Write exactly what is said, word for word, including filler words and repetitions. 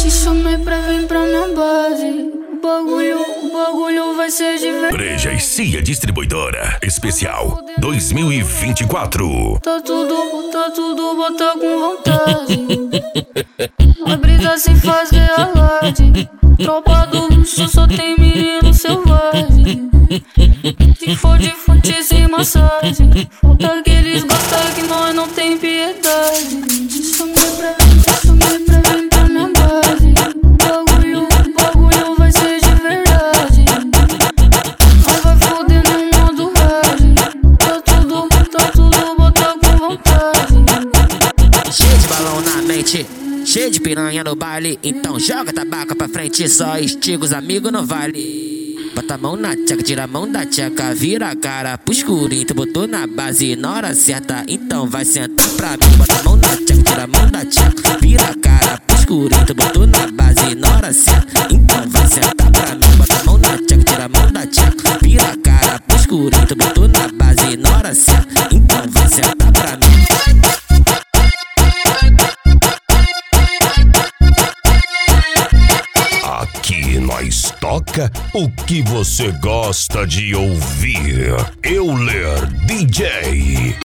Te chamei pra vir pra minha base. O bagulho, o bagulho vai ser de verdade. Breja e Cia Distribuidora Especial dois mil e vinte e quatro. Tá tudo, tá tudo, bota com vontade. A brisa sem fazer alarde. Tropa do luxo só tem menino selvagem. Se for de fonte sem massagem, falta que eles gostam que nós não tem piedade. Te chamei pra vir, te chamei pra vir pra minha base. O bagulho, o bagulho vai ser de verdade. Nós vai foder no modo hard. Tá tudo, tá tudo, bota com vontade. Cheio de balão na mente, cheio de piranha no baile. Então joga tabaco pra frente, só estiga os amigos não vale. Bota a mão na tcheca, tira a mão da tcheca, vira a cara pro escurinho. Tu botou na base na hora certa, então vai sentar pra mim. Bota a mão na tcheca, tira a mão da tcheca, vira a cara pro escurinho. Tu botou na base na hora certa, então vai sentar pra mim. Bota a mão na tcheca, tira a mão da tcheca, vira a cara pro escurinho. Tu botou na base na hora certa, então vai sentar pra mim. Aqui nós toca o que você gosta de ouvir. Euler D J.